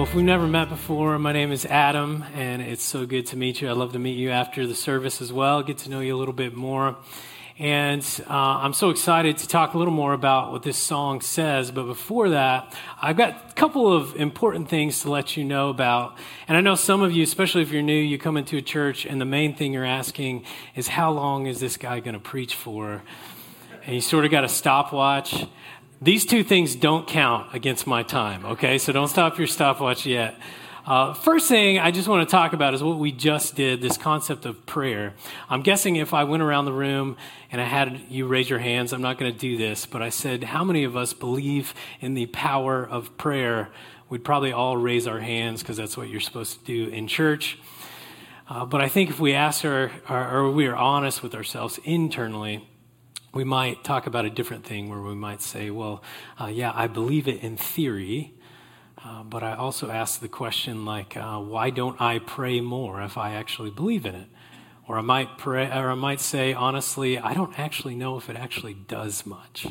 if we've never met before, my name is Adam, and it's so good to meet you. I'd love to meet you after the service as well, get to know you a little bit more. And I'm so excited to talk a little more about what this song says. But before that, I've got a couple of important things to let you know about. And I know some of you, especially if you're new, you come into a church, and the main thing you're asking is, how long is this guy going to preach for? And you sort of got a stopwatch. These two things don't count against my time, okay? So don't stop your stopwatch yet. First thing I just want to talk about is what we just did, this concept of prayer. I'm guessing if I went around the room and I had you raise your hands, I'm not going to do this, but I said, how many of us believe in the power of prayer? We'd probably all raise our hands because that's what you're supposed to do in church. But I think if we ask or we are honest with ourselves internally, we might talk about a different thing where we might say, well, yeah, I believe it in theory, but I also ask the question like, why don't I pray more if I actually believe in it? Or I might say, honestly, I don't actually know if it actually does much.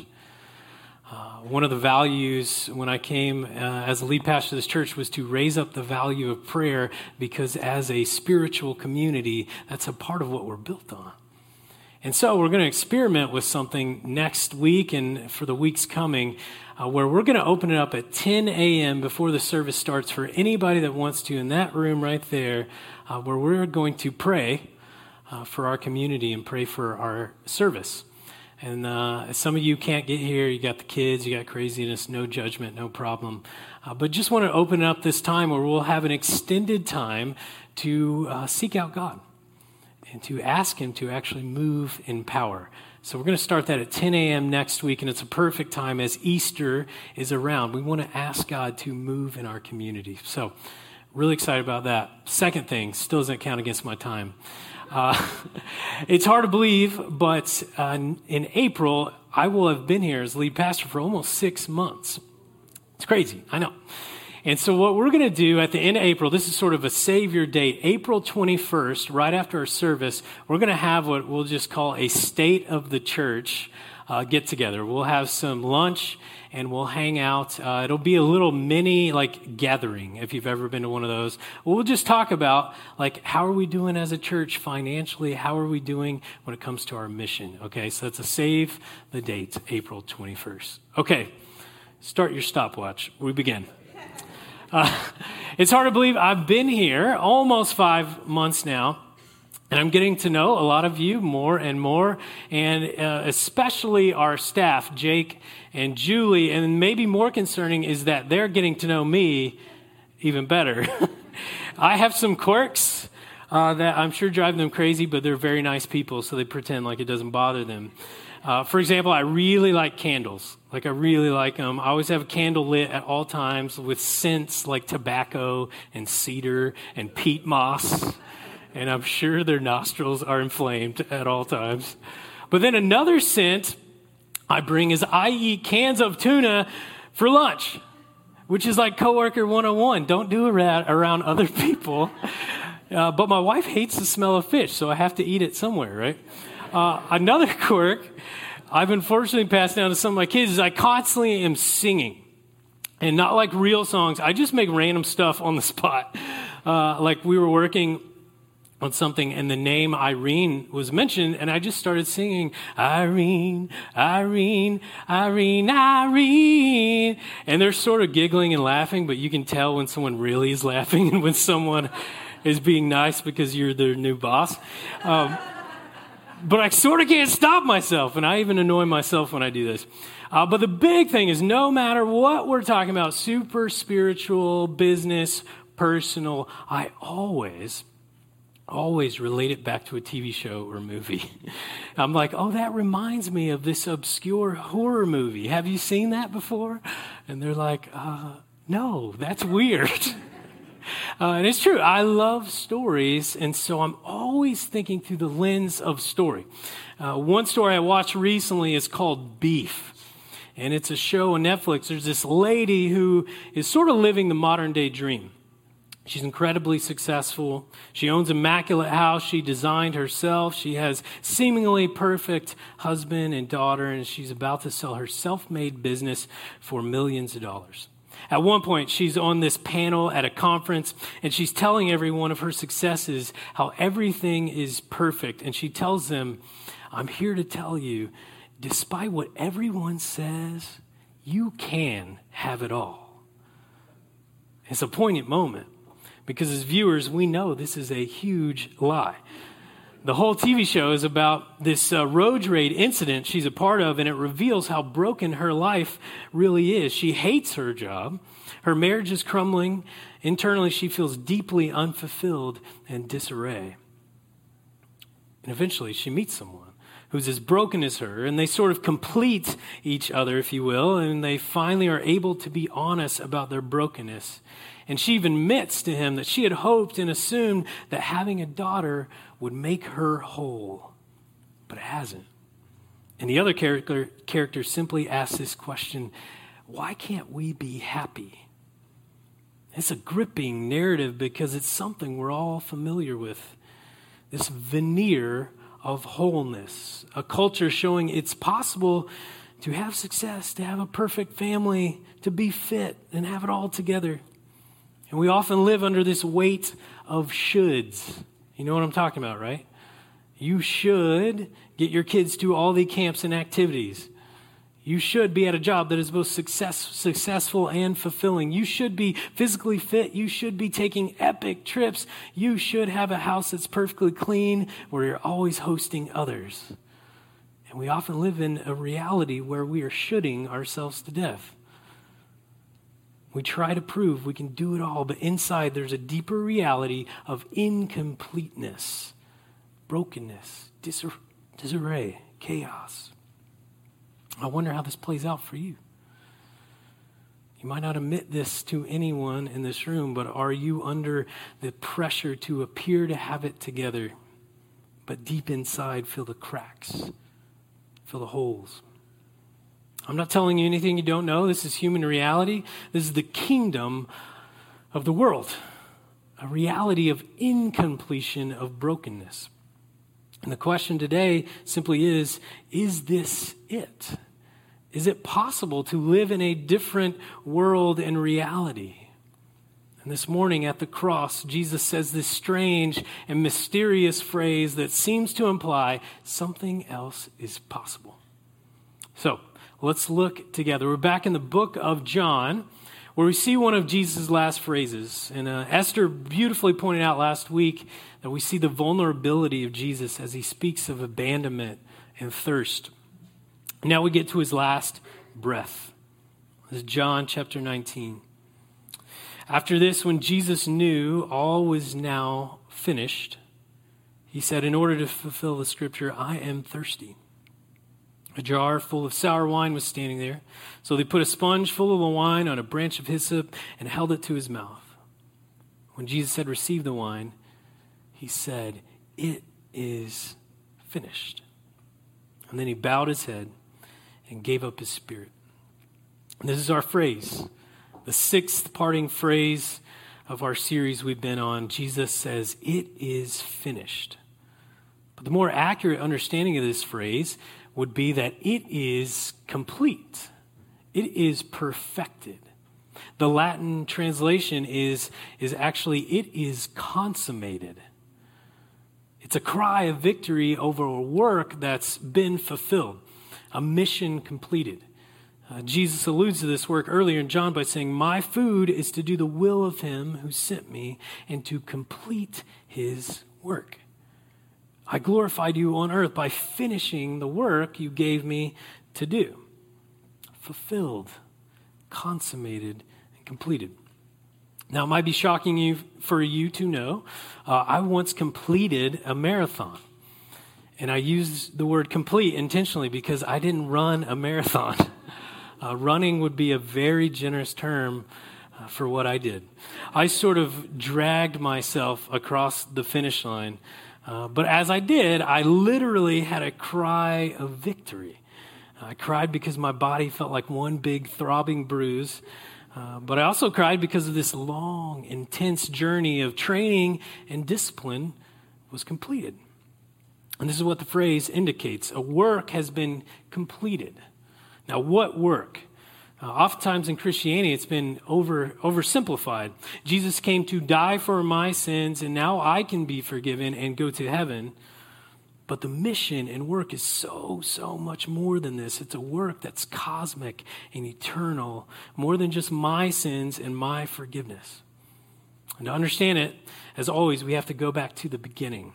One of the values when I came as a lead pastor of this church was to raise up the value of prayer, because as a spiritual community, that's a part of what we're built on. And so we're going to experiment with something next week and for the weeks coming, where we're going to open it up at 10 a.m. before the service starts for anybody that wants to, in that room right there, where we're going to pray for our community and pray for our service. And some of you can't get here. You got the kids, you got craziness, no judgment, no problem. But just want to open up this time where we'll have an extended time to seek out God and to ask him to actually move in power. So we're going to start that at 10 a.m. next week, and it's a perfect time as Easter is around. We want to ask God to move in our community. So really excited about that. Second thing, still doesn't count against my time. It's hard to believe, but in April, I will have been here as lead pastor for almost 6 months. It's crazy, I know. And so what we're going to do at the end of April, this is sort of a savior date, April 21st, right after our service, we're going to have what we'll just call a State of the Church get together. We'll have some lunch and we'll hang out. It'll be a little mini gathering if you've ever been to one of those. We'll just talk about how are we doing as a church financially? How are we doing when it comes to our mission? Okay, so that's a save the date, April 21st. Okay, start your stopwatch. We begin. It's hard to believe I've been here almost 5 months now, and I'm getting to know a lot of you more and more, and especially our staff, Jake and Julie, and maybe more concerning is that they're getting to know me even better. I have some quirks that I'm sure drive them crazy, but they're very nice people, so they pretend like it doesn't bother them. For example, I really like candles. I really like them. I always have a candle lit at all times with scents like tobacco and cedar and peat moss. And I'm sure their nostrils are inflamed at all times. But then another scent I bring is I eat cans of tuna for lunch, which is like coworker 101. Don't do it around other people. But my wife hates the smell of fish, so I have to eat it somewhere, right? Another quirk I've unfortunately passed down to some of my kids is I constantly am singing. And not like real songs. I just make random stuff on the spot. We were working on something and the name Irene was mentioned, and I just started singing, Irene, Irene, Irene, Irene. And they're sort of giggling and laughing, but you can tell when someone really is laughing and when someone is being nice because you're their new boss. But I sort of can't stop myself, and I even annoy myself when I do this. But the big thing is no matter what we're talking about, super spiritual, business, personal, I always relate it back to a TV show or movie. I'm like, oh, that reminds me of this obscure horror movie. Have you seen that before? And they're like, no, that's weird. And it's true. I love stories, and so I'm always thinking through the lens of story. One story I watched recently is called Beef, and it's a show on Netflix. There's this lady who is sort of living the modern-day dream. She's incredibly successful. She owns an immaculate house she designed herself. She has seemingly perfect husband and daughter, and she's about to sell her self-made business for millions of dollars. At one point, she's on this panel at a conference, and she's telling everyone of her successes, how everything is perfect. And she tells them, I'm here to tell you, despite what everyone says, you can have it all. It's a poignant moment because as viewers, we know this is a huge lie. The whole TV show is about this road rage incident she's a part of, and it reveals how broken her life really is. She hates her job. Her marriage is crumbling. Internally, she feels deeply unfulfilled and disarray. And eventually, she meets someone who's as broken as her, and they sort of complete each other, if you will, and they finally are able to be honest about their brokenness. And she even admits to him that she had hoped and assumed that having a daughter would make her whole, but it hasn't. And the other character simply asks this question, why can't we be happy? It's a gripping narrative because it's something we're all familiar with. This veneer of wholeness, a culture showing it's possible to have success, to have a perfect family, to be fit and have it all together. And we often live under this weight of shoulds. You know what I'm talking about, right? You should get your kids to all the camps and activities. You should be at a job that is both successful and fulfilling. You should be physically fit. You should be taking epic trips. You should have a house that's perfectly clean where you're always hosting others. And we often live in a reality where we are shoulding ourselves to death. We try to prove we can do it all, but inside there's a deeper reality of incompleteness, brokenness, disarray, chaos. I wonder how this plays out for you. You might not admit this to anyone in this room, but are you under the pressure to appear to have it together, but deep inside feel the cracks, feel the holes? I'm not telling you anything you don't know. This is human reality. This is the kingdom of the world, a reality of incompletion, of brokenness. And the question today simply is this it? Is it possible to live in a different world and reality? And this morning at the cross, Jesus says this strange and mysterious phrase that seems to imply something else is possible. So, let's look together. We're back in the book of John, where we see one of Jesus' last phrases. And Esther beautifully pointed out last week that we see the vulnerability of Jesus as he speaks of abandonment and thirst. Now we get to his last breath. This is John chapter 19. After this, when Jesus knew all was now finished, he said, in order to fulfill the scripture, I am thirsty. A jar full of sour wine was standing there. So they put a sponge full of the wine on a branch of hyssop and held it to his mouth. When Jesus had received the wine, he said, it is finished. And then he bowed his head and gave up his spirit. And this is our phrase, the sixth parting phrase of our series we've been on. Jesus says, it is finished. But the more accurate understanding of this phrase would be that it is complete. It is perfected. The Latin translation is actually, it is consummated. It's a cry of victory over a work that's been fulfilled, a mission completed. Jesus alludes to this work earlier in John by saying, my food is to do the will of him who sent me and to complete his work. I glorified you on earth by finishing the work you gave me to do. Fulfilled, consummated, and completed. Now, it might be shocking for you to know, I once completed a marathon. And I use the word complete intentionally because I didn't run a marathon. Running would be a very generous term for what I did. I sort of dragged myself across the finish line. But as I did, I literally had a cry of victory. I cried because my body felt like one big throbbing bruise. But I also cried because of this long, intense journey of training and discipline was completed. And this is what the phrase indicates. A work has been completed. Now, what work? Oftentimes in Christianity, it's been oversimplified. Jesus came to die for my sins, and now I can be forgiven and go to heaven. But the mission and work is so much more than this. It's a work that's cosmic and eternal, more than just my sins and my forgiveness. And to understand it, as always, we have to go back to the beginning.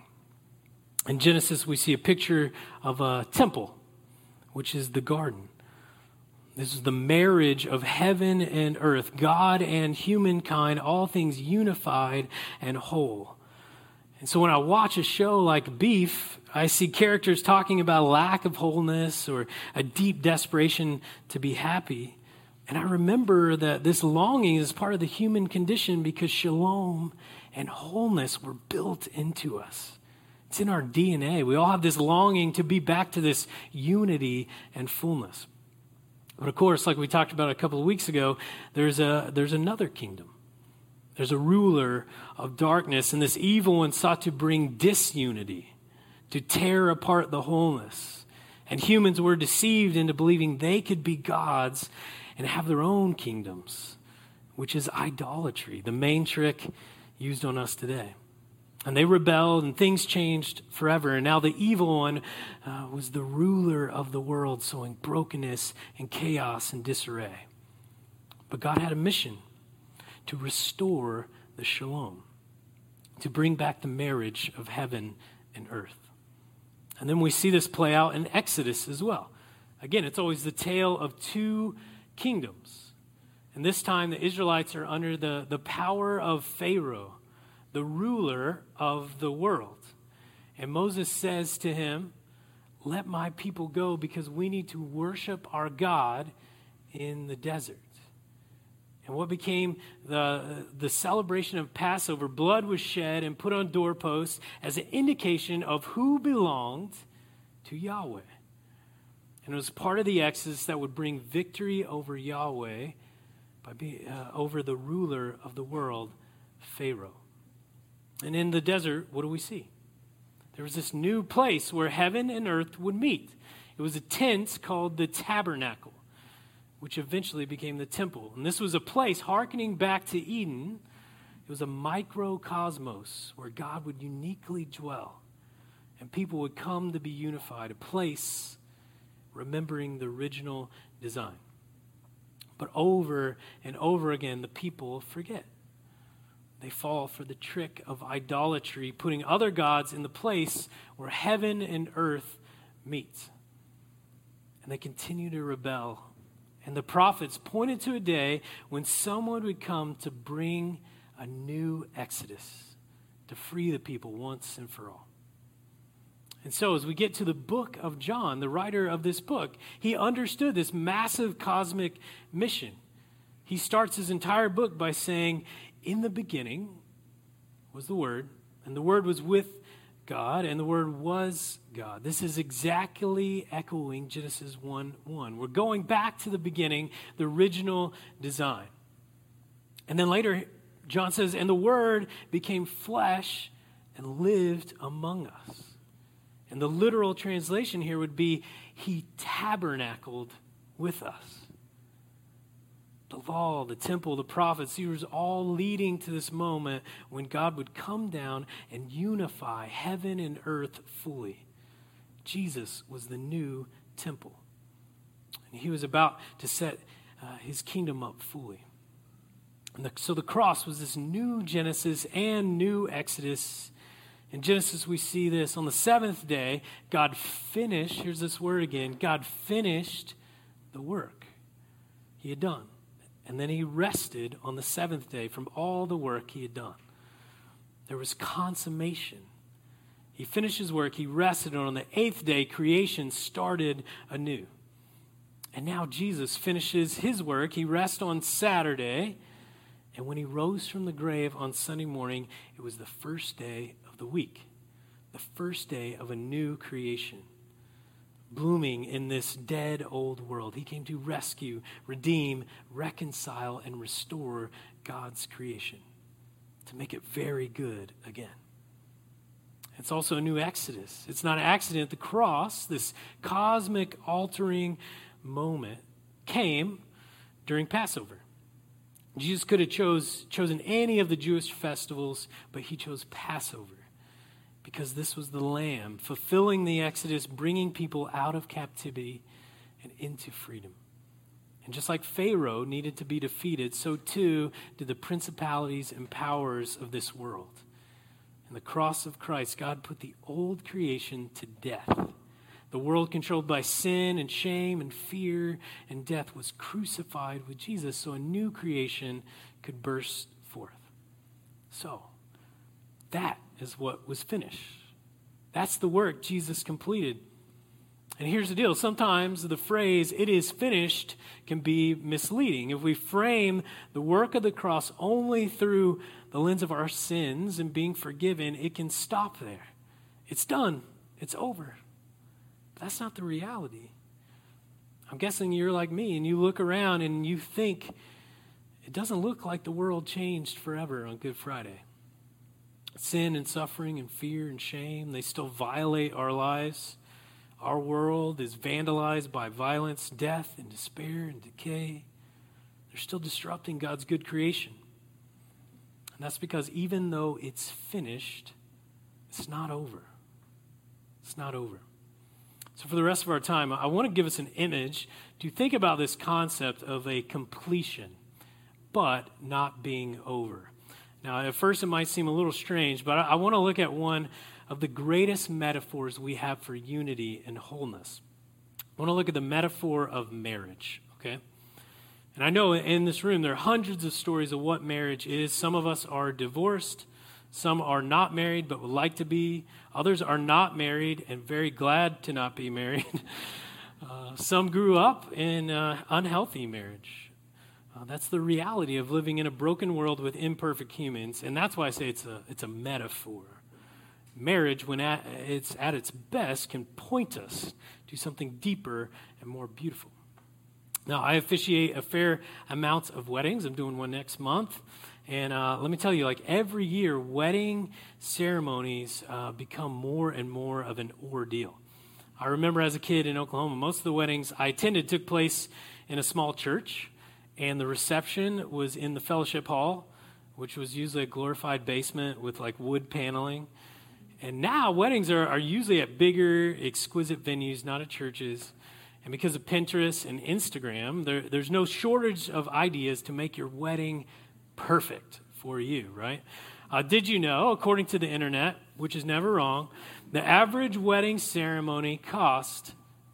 In Genesis, we see a picture of a temple, which is the garden. This is the marriage of heaven and earth, God and humankind, all things unified and whole. And so when I watch a show like Beef, I see characters talking about a lack of wholeness or a deep desperation to be happy. And I remember that this longing is part of the human condition because shalom and wholeness were built into us. It's in our DNA. We all have this longing to be back to this unity and fullness. But of course, like we talked about a couple of weeks ago, there's another kingdom. There's a ruler of darkness, and this evil one sought to bring disunity, to tear apart the wholeness. And humans were deceived into believing they could be gods and have their own kingdoms, which is idolatry, the main trick used on us today. And they rebelled, and things changed forever. And now the evil one was the ruler of the world, sowing brokenness and chaos and disarray. But God had a mission to restore the shalom, to bring back the marriage of heaven and earth. And then we see this play out in Exodus as well. Again, it's always the tale of two kingdoms. And this time the Israelites are under the power of Pharaoh, the ruler of the world. And Moses says to him, "Let my people go because we need to worship our God in the desert." And what became the celebration of Passover, blood was shed and put on doorposts as an indication of who belonged to Yahweh. And it was part of the Exodus that would bring victory over Yahweh over the ruler of the world, Pharaoh. And in the desert, what do we see? There was this new place where heaven and earth would meet. It was a tent called the tabernacle, which eventually became the temple. And this was a place hearkening back to Eden. It was a microcosmos where God would uniquely dwell and people would come to be unified, a place remembering the original design. But over and over again, the people forget. They fall for the trick of idolatry, putting other gods in the place where heaven and earth meet. And they continue to rebel. And the prophets pointed to a day when someone would come to bring a new exodus, to free the people once and for all. And so as we get to the book of John, the writer of this book, he understood this massive cosmic mission. He starts his entire book by saying, "In the beginning was the Word, and the Word was with God, and the Word was God." This is exactly echoing Genesis 1:1. We're going back to the beginning, the original design. And then later, John says, "And the Word became flesh and lived among us." And the literal translation here would be, "He tabernacled with us." The law, the temple, the prophets, these were all leading to this moment when God would come down and unify heaven and earth fully. Jesus was the new temple. And he was about to set his kingdom up fully. And so the cross was this new Genesis and new Exodus. In Genesis, we see this. On the seventh day, God finished, here's this word again, God finished the work he had done. And then he rested on the seventh day from all the work he had done. There was consummation. He finished his work. He rested. And on the eighth day, creation started anew. And now Jesus finishes his work. He rests on Saturday. And when he rose from the grave on Sunday morning, it was the first day of the week, the first day of a new creation, blooming in this dead old world. He came to rescue, redeem, reconcile, and restore God's creation, to make it very good again. It's also a new Exodus. It's not an accident. The cross, this cosmic altering moment, came during Passover. Jesus could have chosen any of the Jewish festivals, but he chose Passover because this was the Lamb fulfilling the Exodus, bringing people out of captivity and into freedom. And just like Pharaoh needed to be defeated, so too did the principalities and powers of this world. In the cross of Christ, God put the old creation to death. The world controlled by sin and shame and fear and death was crucified with Jesus so a new creation could burst forth. So, that is what was finished. That's the work Jesus completed. And here's the deal. Sometimes the phrase, "it is finished," can be misleading. If we frame the work of the cross only through the lens of our sins and being forgiven, it can stop there. It's done. It's over. That's not the reality. I'm guessing you're like me and you look around and you think it doesn't look like the world changed forever on Good Friday. Sin and suffering and fear and shame, they still violate our lives. Our world is vandalized by violence, death, and despair and decay. They're still disrupting God's good creation. And that's because even though it's finished, it's not over. It's not over. So for the rest of our time, I want to give us an image to think about this concept of a completion, but not being over. Now, at first it might seem a little strange, but I want to look at one of the greatest metaphors we have for unity and wholeness. I want to look at the metaphor of marriage, okay? And I know in this room there are hundreds of stories of what marriage is. Some of us are divorced. Some are not married but would like to be. Others are not married and very glad to not be married. Some grew up in unhealthy marriage. That's the reality of living in a broken world with imperfect humans, and that's why I say it's a metaphor. Marriage, when it's at its best, can point us to something deeper and more beautiful. Now, I officiate a fair amount of weddings. I'm doing one next month. And let me tell you, like every year, wedding ceremonies become more and more of an ordeal. I remember as a kid in Oklahoma, most of the weddings I attended took place in a small church, and the reception was in the fellowship hall, which was usually a glorified basement with like wood paneling. And now weddings are usually at bigger, exquisite venues, not at churches. And because of Pinterest and Instagram, there's no shortage of ideas to make your wedding perfect for you, right? Did you know, according to the internet, which is never wrong, the average wedding ceremony cost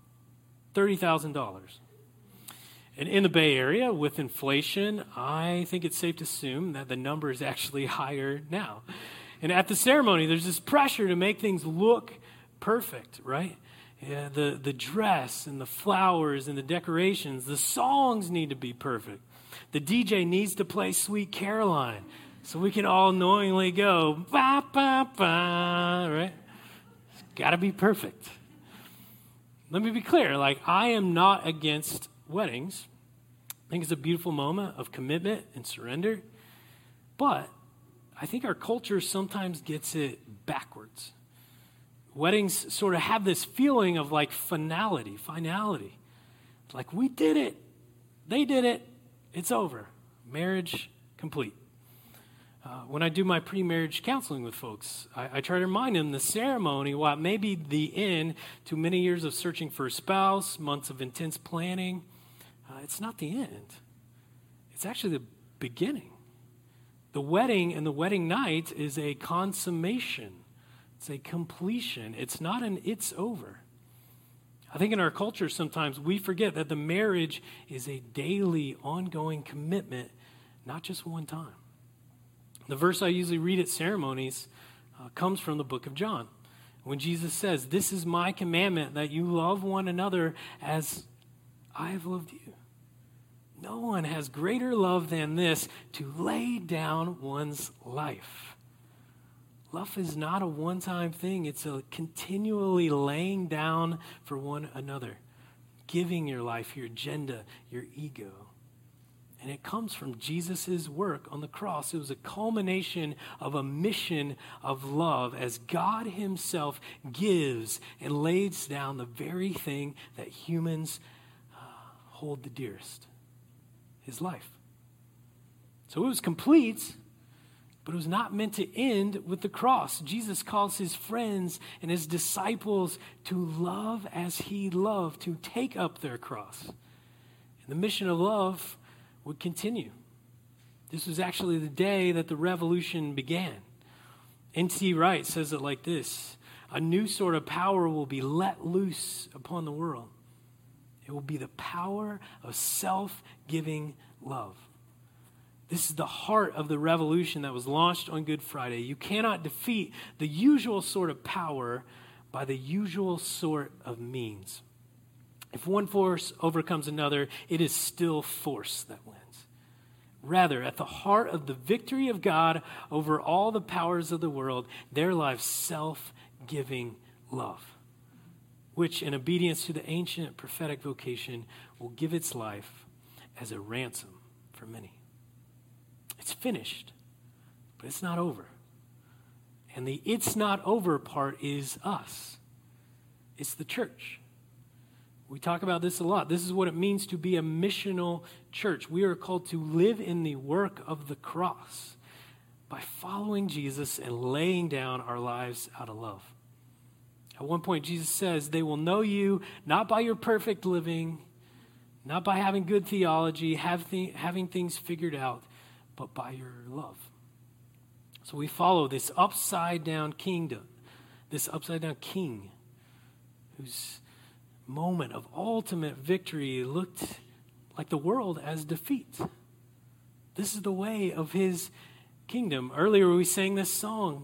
$30,000. And in the Bay Area, with inflation, I think it's safe to assume that the number is actually higher now. And at the ceremony, there's this pressure to make things look perfect, right? Yeah, the dress and the flowers and the decorations, the songs need to be perfect. The DJ needs to play Sweet Caroline so we can all knowingly go, ba, ba, ba, right? It's got to be perfect. Let me be clear, like I am not against weddings. I think it's a beautiful moment of commitment and surrender. But I think our culture sometimes gets it backwards. Weddings sort of have this feeling of like finality. Like we did it. They did it. It's over. Marriage complete. When I do my pre-marriage counseling with folks, I try to remind them the ceremony, while it may be the end to many years of searching for a spouse, months of intense planning, it's not the end. It's actually the beginning. The wedding and the wedding night is a consummation. It's a completion. It's not an it's over. I think in our culture sometimes we forget that the marriage is a daily, ongoing commitment, not just one time. The verse I usually read at ceremonies comes from the book of John. When Jesus says, "This is my commandment, that you love one another as I have loved you." No one has greater love than this, to lay down one's life. Love is not a one-time thing. It's a continually laying down for one another, giving your life, your agenda, your ego. And it comes from Jesus' work on the cross. It was a culmination of a mission of love as God himself gives and lays down the very thing that humans hold the dearest, his life. So it was complete, but it was not meant to end with the cross. Jesus calls his friends and his disciples to love as he loved, to take up their cross. And the mission of love would continue. This was actually the day that the revolution began. N.T. Wright says it like this: a new sort of power will be let loose upon the world. It will be the power of self-giving love. This is the heart of the revolution that was launched on Good Friday. You cannot defeat the usual sort of power by the usual sort of means. If one force overcomes another, it is still force that wins. Rather, at the heart of the victory of God over all the powers of the world, there lies self-giving love, which, in obedience to the ancient prophetic vocation, will give its life as a ransom for many. It's finished, but it's not over. And the "it's not over" part is us. It's the church. We talk about this a lot. This is what it means to be a missional church. We are called to live in the work of the cross by following Jesus and laying down our lives out of love. At one point, Jesus says, they will know you not by your perfect living, not by having good theology, having things figured out, but by your love. So we follow this upside down kingdom, this upside down king whose moment of ultimate victory looked like the world as defeat. This is the way of his kingdom. Earlier we sang this song,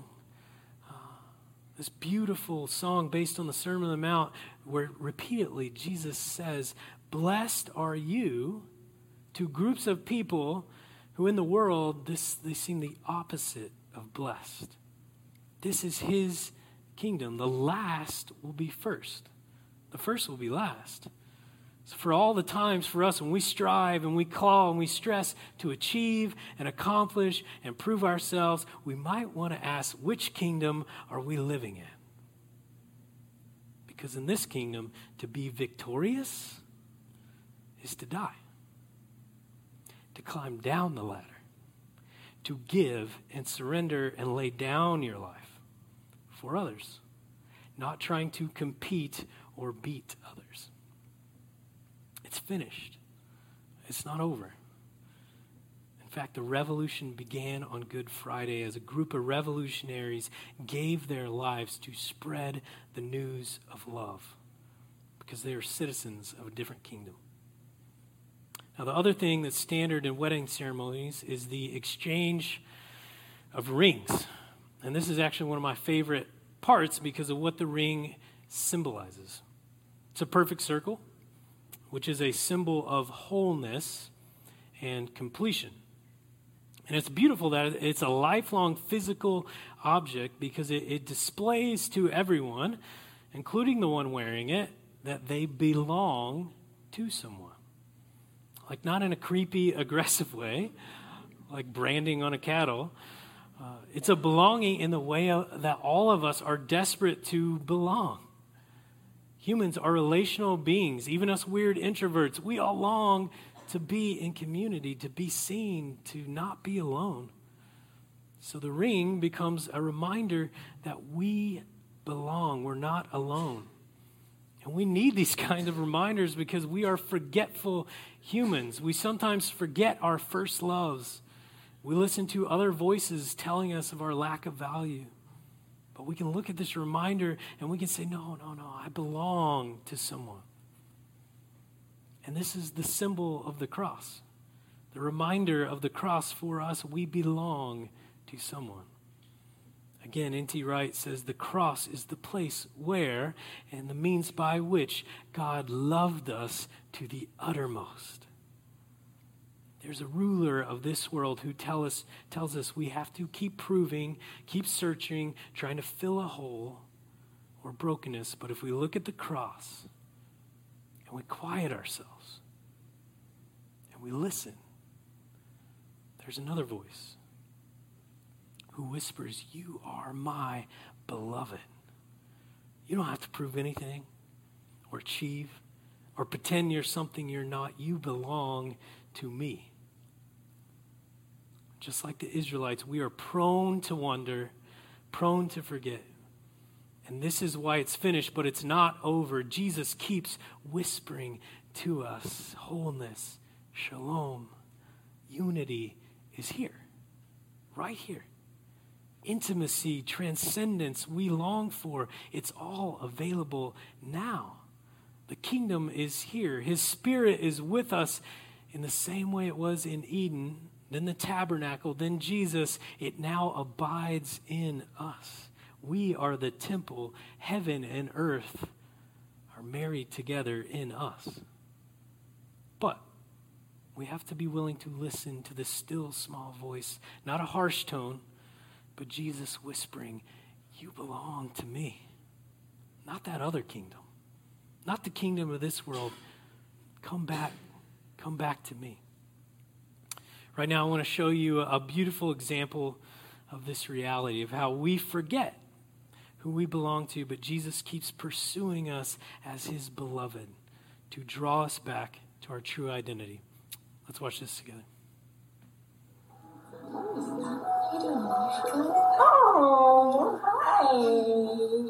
this beautiful song based on the Sermon on the Mount, where repeatedly Jesus says, "Blessed are you," to groups of people who in the world, they seem the opposite of blessed. This is his kingdom. The last will be first. The first will be last. So for all the times for us when we strive and we claw and we stress to achieve and accomplish and prove ourselves, we might want to ask, which kingdom are we living in? Because in this kingdom, to be victorious is to die. To climb down the ladder, to give and surrender and lay down your life for others, not trying to compete or beat others. It's finished. It's not over. In fact, the revolution began on Good Friday as a group of revolutionaries gave their lives to spread the news of love because they are citizens of a different kingdom. Now, the other thing that's standard in wedding ceremonies is the exchange of rings. And this is actually one of my favorite parts because of what the ring symbolizes. It's a perfect circle, which is a symbol of wholeness and completion. And it's beautiful that it's a lifelong physical object because it displays to everyone, including the one wearing it, that they belong to someone. Like not in a creepy, aggressive way, like branding on a cattle. It's a belonging in the way that all of us are desperate to belong. Humans are relational beings, even us weird introverts. We all long to be in community, to be seen, to not be alone. So the ring becomes a reminder that we belong. We're not alone. And we need these kinds of reminders because we are forgetful humans. We sometimes forget our first loves. We listen to other voices telling us of our lack of value. But we can look at this reminder and we can say, no, I belong to someone. And this is the symbol of the cross. The reminder of the cross for us, we belong to someone. Again, N.T. Wright says the cross is the place where and the means by which God loved us to the uttermost. There's a ruler of this world who tells us we have to keep proving, keep searching, trying to fill a hole or brokenness. But if we look at the cross and we quiet ourselves and we listen, there's another voice who whispers, "You are my beloved." You don't have to prove anything or achieve or pretend you're something you're not. You belong to me. just like the Israelites, we are prone to wonder, prone to forget. And this is why it's finished, but it's not over. Jesus keeps whispering to us, wholeness, shalom, unity is here, right here. Intimacy, transcendence we long for, it's all available now. The kingdom is here. His Spirit is with us in the same way it was in Eden, then the tabernacle, then Jesus. It now abides in us. We are the temple. Heaven and earth are married together in us. But we have to be willing to listen to the still small voice, not a harsh tone, but Jesus whispering, you belong to me, not that other kingdom, not the kingdom of this world. Come back to me. Right now, I want to show you a beautiful example of this reality, of how we forget who we belong to, but Jesus keeps pursuing us as his beloved to draw us back to our true identity. Let's watch this together. Oh, hi.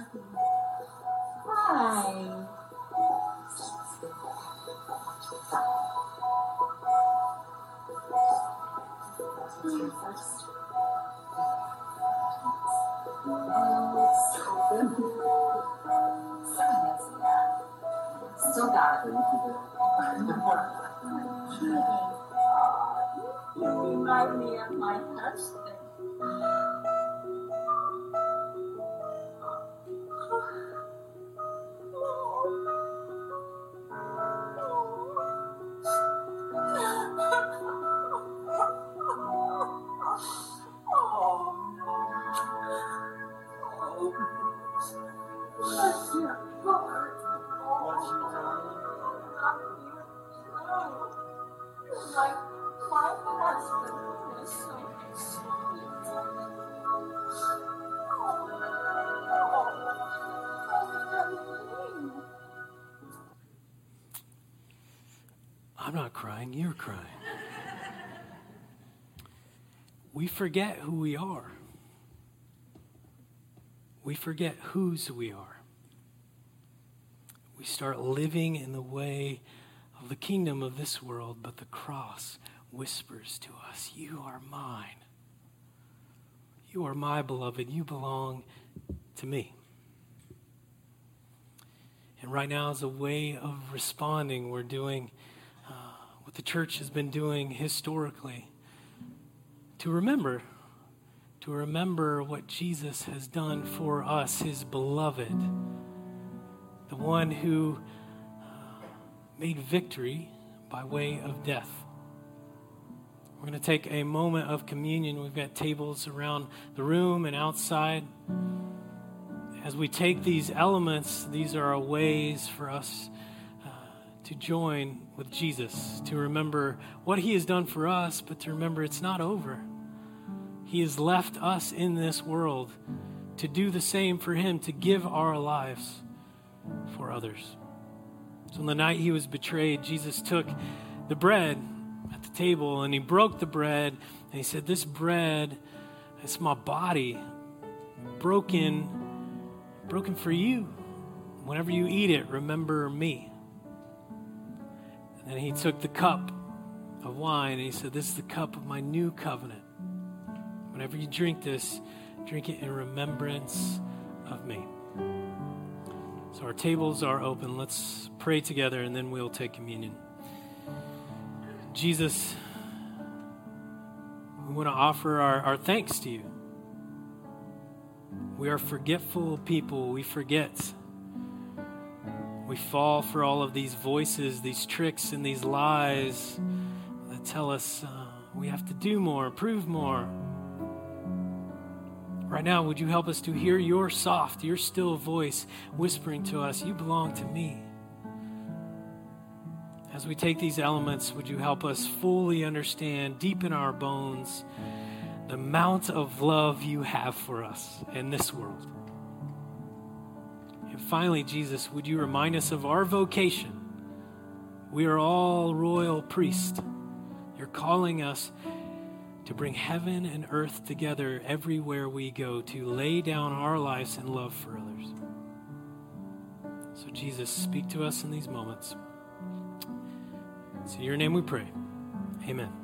Hi. Still got it. You remind me of my husband. I'm not crying, you're crying. We forget who we are. We forget whose we are. We start living in the way of the kingdom of this world, but the cross whispers to us, you are mine. You are my beloved. You belong to me. And right now, as a way of responding, we're doing what the church has been doing historically, to remember what Jesus has done for us, his beloved, the one who made victory by way of death. We're going to take a moment of communion. We've got tables around the room and outside. As we take these elements, these are ways for us to join with Jesus, to remember what he has done for us, but to remember it's not over. He has left us in this world to do the same for him, to give our lives for others. So on the night he was betrayed, Jesus took the bread at the table and he broke the bread and he said, this bread is my body broken for you. Whenever you eat it, remember me. And then he took the cup of wine and he said, this is the cup of my new covenant. Whenever you drink this, drink it in remembrance of me. So our tables are open. Let's pray together and then we'll take communion. Jesus, we want to offer our thanks to you. We are forgetful people. We forget. We fall for all of these voices, these tricks, and these lies that tell us we have to do more, prove more. Right now, would you help us to hear your soft, your still voice whispering to us, you belong to me. As we take these elements, would you help us fully understand, deep in our bones, the amount of love you have for us in this world. And finally, Jesus, would you remind us of our vocation? We are all royal priests. You're calling us to bring heaven and earth together everywhere we go, to lay down our lives in love for others. So Jesus, speak to us in these moments. It's in your name we pray. Amen.